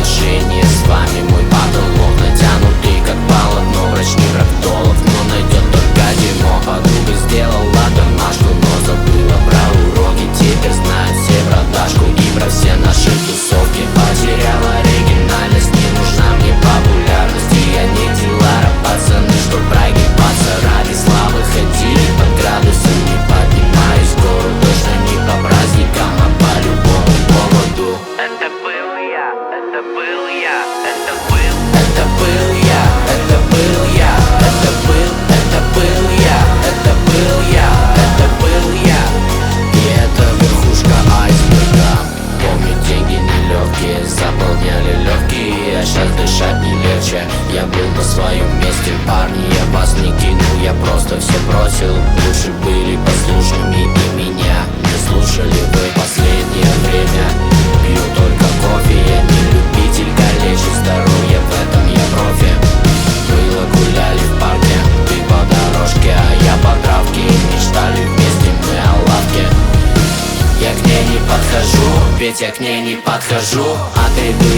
отношения с вами мой потолок, натянутый как полотно врачный проктолог. Но найдет только дерьмо. Подруга сделала домашку, но забыла про уроки. Теперь знает все про Дашку и про все наши тусовки. Потеряла оригинальность, не нужна мне популярность. И я не дилара, пацаны, что прогибаться ради славы. Ходили под градусом, не поднимаюсь в гору. Точно не по праздникам, а по любому поводу. Это был я, это был я, это был. Это был я, это был я, это был я, это был я, это был я. И это верхушка айсберга. Помню, деньги нелегкие заполняли легкие, а сейчас дышать не легче. Я был на своем месте, парни, я вас не кинул, я просто все бросил. Лучше были послушными и меня не слушали вы последнее время. Пью только кофе, я не любитель калечить здоровье, в этом я профи. Было гуляли в парке, ты по дорожке, а я по травке. И мечтали вместе мы о лавке. Я к ней не подхожу, ведь я к ней не подхожу. Атрибут